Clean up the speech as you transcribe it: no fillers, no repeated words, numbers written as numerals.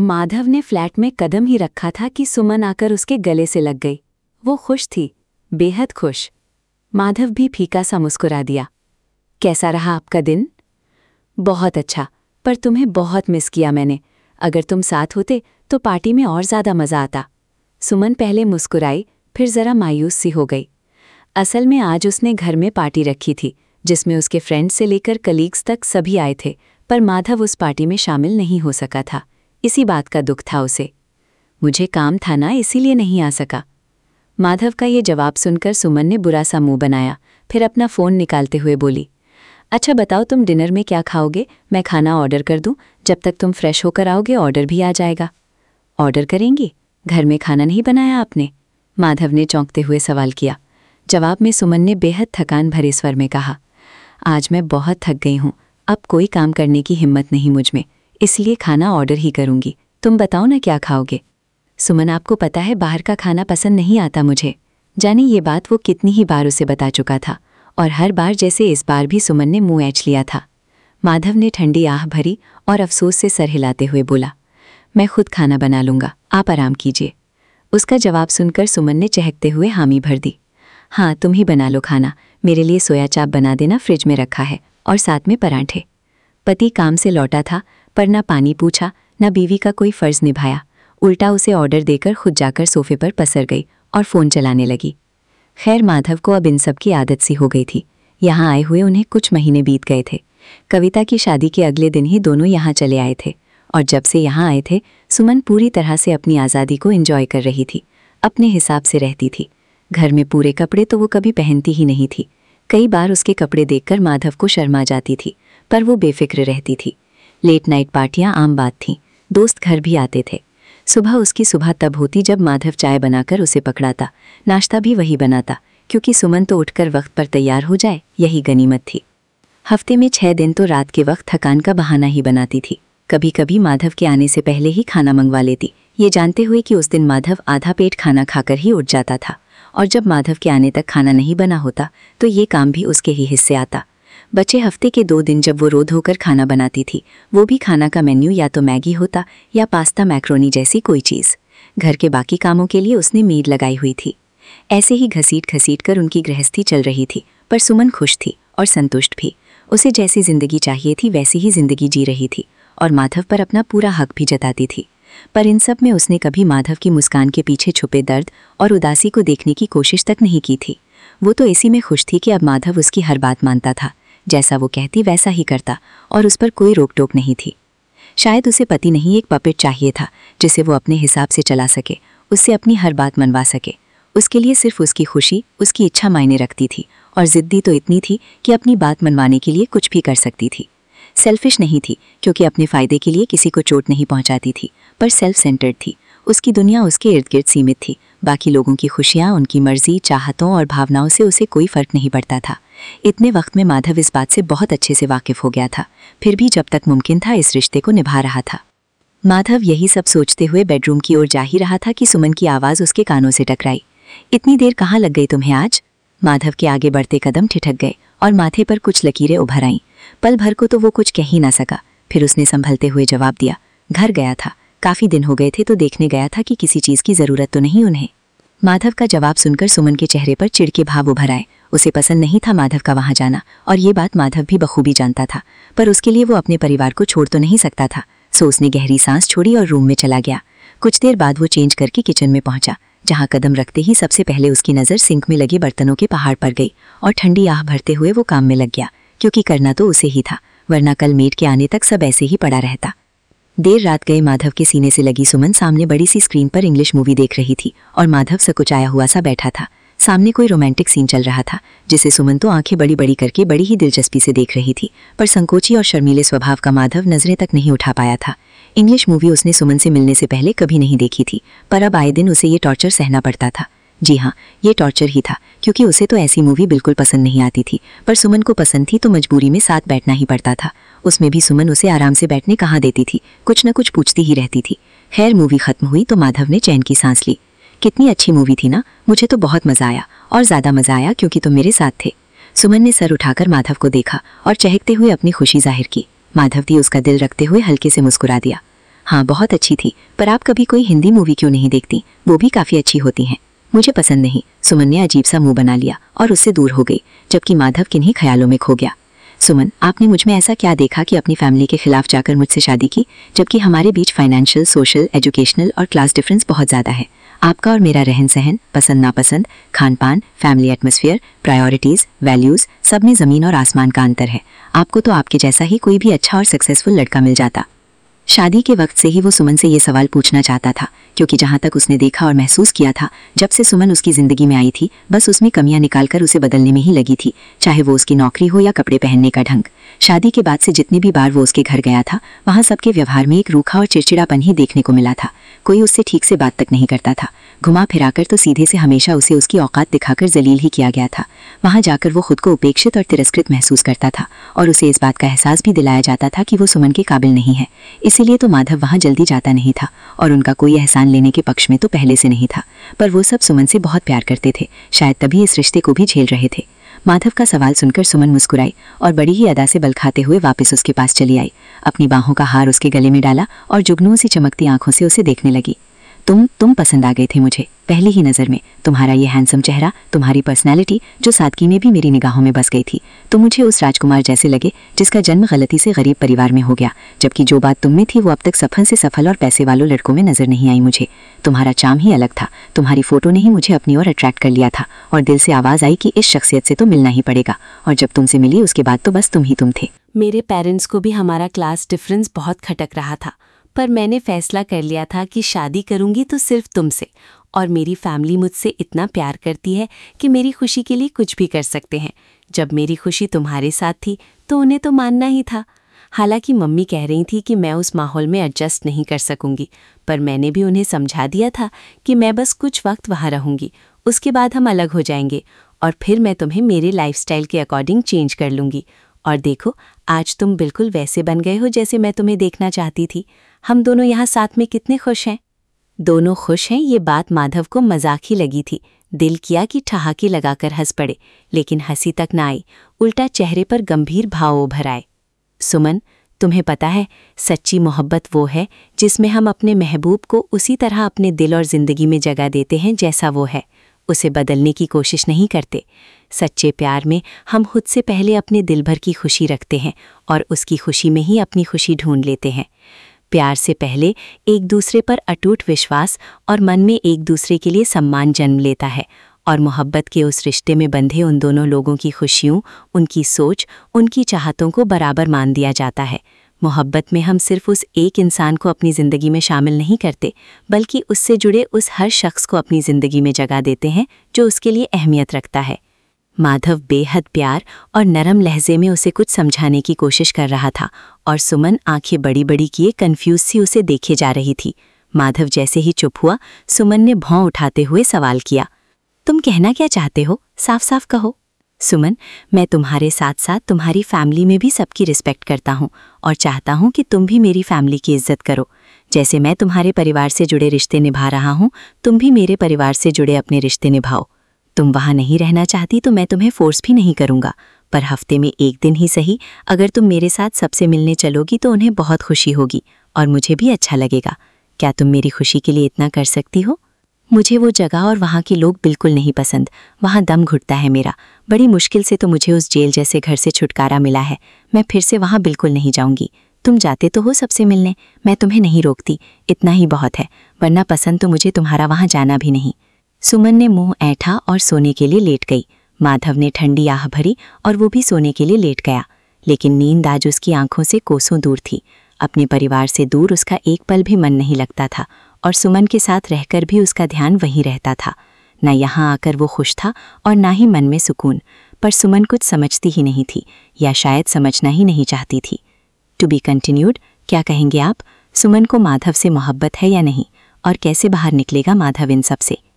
माधव ने फ्लैट में कदम ही रखा था कि सुमन आकर उसके गले से लग गई। वो खुश थी, बेहद खुश। माधव भी फीका सा मुस्कुरा दिया। कैसा रहा आपका दिन? बहुत अच्छा, पर तुम्हें बहुत मिस किया मैंने। अगर तुम साथ होते तो पार्टी में और ज़्यादा मज़ा आता। सुमन पहले मुस्कुराई, फिर ज़रा मायूस सी हो गई। असल में आज उसने घर में पार्टी रखी थी, जिसमें उसके फ्रेंड्स से लेकर कलीग्स तक सभी आए थे, पर माधव उस पार्टी में शामिल नहीं हो सका था। इसी बात का दुख था उसे। मुझे काम था ना, इसीलिए नहीं आ सका। माधव का ये जवाब सुनकर सुमन ने बुरा सा मुंह बनाया, फिर अपना फ़ोन निकालते हुए बोली, अच्छा बताओ तुम डिनर में क्या खाओगे? मैं खाना ऑर्डर कर दूं? जब तक तुम फ्रेश होकर आओगे ऑर्डर भी आ जाएगा। ऑर्डर करेंगी? घर में खाना नहीं बनाया आपने? माधव ने चौंकते हुए सवाल किया। जवाब में सुमन ने बेहद थकान भरे स्वर में कहा, आज मैं बहुत थक गई हूँ, अब कोई काम करने की हिम्मत नहीं मुझ में, इसलिए खाना ऑर्डर ही करूँगी। तुम बताओ ना क्या खाओगे? सुमन, आपको पता है बाहर का खाना पसंद नहीं आता मुझे। जाने ये बात वो कितनी ही बार उसे बता चुका था, और हर बार जैसे इस बार भी सुमन ने मुँह ऐंच लिया था। माधव ने ठंडी आह भरी और अफसोस से सर हिलाते हुए बोला, मैं खुद खाना बना लूँगा, आप आराम कीजिए। उसका जवाब सुनकर सुमन ने चहकते हुए हामी भर दी। हाँ, तुम ही बना लो खाना, मेरे लिए सोया चाप बना देना, फ्रिज में रखा है, और साथ में पराठे। पति काम से लौटा था, पर न पानी पूछा न बीवी का कोई फ़र्ज़ निभाया। उल्टा उसे ऑर्डर देकर खुद जाकर सोफे पर पसर गई और फ़ोन चलाने लगी। खैर, माधव को अब इन सब की आदत सी हो गई थी। यहाँ आए हुए उन्हें कुछ महीने बीत गए थे। कविता की शादी के अगले दिन ही दोनों यहाँ चले आए थे, और जब से यहाँ आए थे सुमन पूरी तरह से अपनी आज़ादी को एंजॉय कर रही थी। अपने हिसाब से रहती थी। घर में पूरे कपड़े तो वो कभी पहनती ही नहीं थी। कई बार उसके कपड़े देखकर माधव को शर्मा जाती थी, पर वो बेफिक्र रहती थी। लेट नाइट पार्टियां आम बात थीं। दोस्त घर भी आते थे। सुबह उसकी सुबह तब होती जब माधव चाय बनाकर उसे पकड़ाता, नाश्ता भी वही बनाता, क्योंकि सुमन तो उठकर वक्त पर तैयार हो जाए यही गनीमत थी। हफ्ते में 6 दिन तो रात के वक्त थकान का बहाना ही बनाती थी। कभी कभी माधव के आने से पहले ही खाना मंगवा लेती, ये जानते हुए कि उस दिन माधव आधा पेट खाना खाकर ही उठ जाता था, और जब माधव के आने तक खाना नहीं बना होता तो ये काम भी उसके ही हिस्से आता। बचे हफ्ते के 2 दिन जब वो रो धोकर खाना बनाती थी, वो भी खाना का मेन्यू या तो मैगी होता या पास्ता मैक्रोनी जैसी कोई चीज़। घर के बाकी कामों के लिए उसने मेड लगाई हुई थी। ऐसे ही घसीट घसीट कर उनकी गृहस्थी चल रही थी, पर सुमन खुश थी और संतुष्ट भी। उसे जैसी ज़िंदगी चाहिए थी वैसी ही ज़िंदगी जी रही थी, और माधव पर अपना पूरा हक भी जताती थी। पर इन सब में उसने कभी माधव की मुस्कान के पीछे छुपे दर्द और उदासी को देखने की कोशिश तक नहीं की थी। वो तो इसी में खुश थी कि अब माधव उसकी हर बात मानता था, जैसा वो कहती वैसा ही करता, और उस पर कोई रोक टोक नहीं थी। शायद उसे पति नहीं, एक पपेट चाहिए था जिसे वो अपने हिसाब से चला सके, उससे अपनी हर बात मनवा सके। उसके लिए सिर्फ उसकी खुशी, उसकी इच्छा मायने रखती थी, और ज़िद्दी तो इतनी थी कि अपनी बात मनवाने के लिए कुछ भी कर सकती थी। सेल्फिश नहीं थी, क्योंकि अपने फ़ायदे के लिए किसी को चोट नहीं पहुंचाती थी, पर सेल्फ सेंटर्ड थी। उसकी दुनिया उसके इर्द गिर्द सीमित थी। बाकी लोगों की खुशियाँ, उनकी मर्जी, चाहतों और भावनाओं से उसे कोई फ़र्क नहीं पड़ता था। इतने वक्त में माधव इस बात से बहुत अच्छे से वाकिफ़ हो गया था, फिर भी जब तक मुमकिन था इस रिश्ते को निभा रहा था। माधव यही सब सोचते हुए बेडरूम की ओर जा ही रहा था कि सुमन की आवाज़ उसके कानों से टकराई। इतनी देर कहाँ लग गई तुम्हें आज? माधव के आगे बढ़ते कदम ठिठक गए और माथे पर कुछ लकीरें उभर आईं। पल भर को तो वो कुछ कह ही ना सका। फिर उसने संभलते हुए जवाब दिया, घर गया था, काफ़ी दिन हो गए थे तो देखने गया था कि किसी चीज़ की ज़रूरत तो नहीं उन्हें। माधव का जवाब सुनकर सुमन के चेहरे पर चिढ़ के भाव उभर आए। उसे पसंद नहीं था माधव का वहाँ जाना, और ये बात माधव भी बखूबी जानता था, पर उसके लिए वो अपने परिवार को छोड़ तो नहीं सकता था। सो उसने गहरी सांस छोड़ी और रूम में चला गया। कुछ देर बाद वो चेंज करके किचन में पहुंचा, जहाँ कदम रखते ही सबसे पहले उसकी नज़र सिंक में लगे बर्तनों के पहाड़ पर गई, और ठंडी आह भरते हुए वो काम में लग गया, क्योंकि करना तो उसे ही था, वरना कल मेड के आने तक सब ऐसे ही पड़ा रहता। देर रात गए माधव के सीने से लगी सुमन सामने बड़ी सी स्क्रीन पर इंग्लिश मूवी देख रही थी, और माधव सकुचाया हुआ सा बैठा था। सामने कोई रोमांटिक सीन चल रहा था, जिसे सुमन तो आंखें बड़ी बड़ी करके बड़ी ही दिलचस्पी से देख रही थी, पर संकोची और शर्मीले स्वभाव का माधव नजरें तक नहीं उठा पाया था। इंग्लिश मूवी उसने सुमन से मिलने से पहले कभी नहीं देखी थी, पर अब आए दिन उसे ये टॉर्चर सहना पड़ता था। जी हाँ, ये टॉर्चर ही था, क्योंकि उसे तो ऐसी मूवी बिल्कुल पसंद नहीं आती थी, पर सुमन को पसंद थी तो मजबूरी में साथ बैठना ही पड़ता था। उसमें भी सुमन उसे आराम से बैठने कहाँ देती थी, कुछ न कुछ पूछती ही रहती थी। खैर, मूवी खत्म हुई तो माधव ने चैन की सांस ली। कितनी अच्छी मूवी थी ना, मुझे तो बहुत मज़ा आया, और ज़्यादा मज़ा आया क्योंकि तुम मेरे साथ थे। सुमन ने सर उठाकर माधव को देखा और चहकते हुए अपनी खुशी जाहिर की। माधव भी उसका दिल रखते हुए हल्के से मुस्कुरा दिया। हाँ बहुत अच्छी थी, पर आप कभी कोई हिंदी मूवी क्यों नहीं देखती? वो भी काफ़ी अच्छी होती हैं। मुझे पसंद नहीं। सुमन ने अजीब सा मुंह बना लिया और उससे दूर हो गई, जबकि माधव किन्हीं ख्यालों में खो गया। सुमन, आपने मुझ में ऐसा क्या देखा कि अपनी फैमिली के खिलाफ जाकर मुझसे शादी की, जबकि हमारे बीच फाइनेंशियल, सोशल, एजुकेशनल और क्लास डिफरेंस बहुत ज़्यादा है। आपका और मेरा रहन सहन, पसंद नापसंद, खान पान, फैमिली एटमॉस्फेयर, प्रायोरिटीज़, वैल्यूज़, सब में ज़मीन और आसमान का अंतर है। आपको तो आपके जैसा ही कोई भी अच्छा और सक्सेसफुल लड़का मिल जाता। शादी के वक्त से ही वो सुमन से ये सवाल पूछना चाहता था, क्योंकि जहाँ तक उसने देखा और महसूस किया था, जब से सुमन उसकी ज़िंदगी में आई थी, बस उसमें कमियां निकालकर उसे बदलने में ही लगी थी, चाहे वो उसकी नौकरी हो या कपड़े पहनने का ढंग। शादी के बाद से जितनी भी बार वो उसके घर गया था, वहाँ सबके व्यवहार में एक रूखा और चिड़चिड़ापन ही देखने को मिला था। कोई उससे ठीक से बात तक नहीं करता था। घुमा फिराकर तो सीधे से हमेशा उसे उसकी औकात दिखाकर जलील ही किया गया था। वहाँ जाकर वो खुद को उपेक्षित और तिरस्कृत महसूस करता था, और उसे इस बात का एहसास भी दिलाया जाता था कि वो सुमन के काबिल नहीं है। इसीलिए तो माधव वहाँ जल्दी जाता नहीं था, और उनका कोई एहसान लेने के पक्ष में तो पहले से नहीं था। पर वो सब सुमन से बहुत प्यार करते थे, शायद तभी इस रिश्ते को भी झेल रहे थे। माधव का सवाल सुनकर सुमन मुस्कुराई और बड़ी ही अदा से बल खाते हुए वापस उसके पास चली आई। अपनी बाहों का हार उसके गले में डाला और जुगनुओं सी चमकती आंखों से उसे देखने लगी। तुम पसंद आ गए थे मुझे पहली ही नज़र में। तुम्हारा ये हैंडसम चेहरा, तुम्हारी पर्सनैलिटी जो सादगी में भी मेरी निगाहों में बस गई थी। तो मुझे उस राजकुमार जैसे लगे जिसका जन्म गलती से गरीब परिवार में हो गया, जबकि जो बात तुम में थी वो अब तक सफल से सफल और पैसे वालों लड़कों में नजर नहीं आई मुझे। तुम्हारा चार्म ही अलग था। तुम्हारी फोटो ने ही मुझे अपनी ओर अट्रैक्ट कर लिया था, और दिल से आवाज़ आई कि इस शख्सियत से तो मिलना ही पड़ेगा। और जब तुमसे मिली उसके बाद तो बस तुम थे। मेरे पेरेंट्स को भी हमारा क्लास डिफरेंस बहुत खटक रहा था, पर मैंने फैसला कर लिया था कि शादी करूंगी तो सिर्फ तुमसे, और मेरी फैमिली मुझसे इतना प्यार करती है कि मेरी खुशी के लिए कुछ भी कर सकते हैं। जब मेरी खुशी तुम्हारे साथ थी तो उन्हें तो मानना ही था। हालांकि मम्मी कह रही थी कि मैं उस माहौल में एडजस्ट नहीं कर सकूंगी, पर मैंने भी उन्हें समझा दिया था कि मैं बस कुछ वक्त वहाँ रहूंगी, उसके बाद हम अलग हो जाएंगे, और फिर मैं तुम्हें मेरे लाइफस्टाइल के अकॉर्डिंग चेंज कर लूँगी। और देखो, आज तुम बिल्कुल वैसे बन गए हो जैसे मैं तुम्हें देखना चाहती थी। हम दोनों यहाँ साथ में कितने खुश हैं। दोनों खुश हैं, ये बात माधव को मजाक ही लगी थी। दिल किया कि ठहाके लगाकर हंस पड़े, लेकिन हंसी तक ना आई, उल्टा चेहरे पर गंभीर भाव उभर आए। सुमन, तुम्हें पता है, सच्ची मोहब्बत वो है जिसमें हम अपने महबूब को उसी तरह अपने दिल और ज़िंदगी में जगह देते हैं जैसा वो है, उसे बदलने की कोशिश नहीं करते। सच्चे प्यार में हम खुद से पहले अपने दिल भर की खुशी रखते हैं और उसकी खुशी में ही अपनी खुशी ढूंढ लेते हैं। प्यार से पहले एक दूसरे पर अटूट विश्वास और मन में एक दूसरे के लिए सम्मान जन्म लेता है, और मोहब्बत के उस रिश्ते में बंधे उन दोनों लोगों की खुशियों, उनकी सोच, उनकी चाहतों को बराबर मान दिया जाता है। मोहब्बत में हम सिर्फ उस एक इंसान को अपनी ज़िंदगी में शामिल नहीं करते, बल्कि उससे जुड़े उस हर शख्स को अपनी ज़िंदगी में जगह देते हैं जो उसके लिए अहमियत रखता है। माधव बेहद प्यार और नरम लहजे में उसे कुछ समझाने की कोशिश कर रहा था, और सुमन आंखें बड़ी बड़ी किए कंफ्यूज सी उसे देखे जा रही थी। माधव जैसे ही चुप हुआ, सुमन ने भौं उठाते हुए सवाल किया, तुम कहना क्या चाहते हो? साफ साफ कहो। सुमन, मैं तुम्हारे साथ साथ तुम्हारी फैमिली में भी सबकी रिस्पेक्ट करता हूँ, और चाहता हूँ कि तुम भी मेरी फैमिली की इज्जत करो। जैसे मैं तुम्हारे परिवार से जुड़े रिश्ते निभा रहा हूँ, तुम भी मेरे परिवार से जुड़े अपने रिश्ते निभाओ। तुम वहाँ नहीं रहना चाहती तो मैं तुम्हें फोर्स भी नहीं करूँगा, पर हफ्ते में एक दिन ही सही अगर तुम मेरे साथ सबसे मिलने चलोगी तो उन्हें बहुत खुशी होगी और मुझे भी अच्छा लगेगा। क्या तुम मेरी खुशी के लिए इतना कर सकती हो? मुझे वो जगह और वहाँ के लोग बिल्कुल नहीं पसंद। वहाँ दम घुटता है मेरा। बड़ी मुश्किल से तो मुझे उस जेल जैसे घर से छुटकारा मिला है। मैं फिर से वहाँ बिल्कुल नहीं जाऊँगी। तुम जाते तो हो सबसे मिलने, मैं तुम्हें नहीं रोकती, इतना ही बहुत है, वरना पसंद तो मुझे तुम्हारा वहाँ जाना भी नहीं। सुमन ने मुंह ऐठा और सोने के लिए लेट गई। माधव ने ठंडी आह भरी और वो भी सोने के लिए लेट गया, लेकिन नींद आज उसकी आंखों से कोसों दूर थी। अपने परिवार से दूर उसका एक पल भी मन नहीं लगता था, और सुमन के साथ रहकर भी उसका ध्यान वहीं रहता था। न यहाँ आकर वो खुश था और ना ही मन में सुकून, पर सुमन कुछ समझती ही नहीं थी, या शायद समझना ही नहीं चाहती थी। To be continued. क्या कहेंगे आप? सुमन को माधव से मोहब्बत है या नहीं, और कैसे बाहर निकलेगा माधव इन सब से?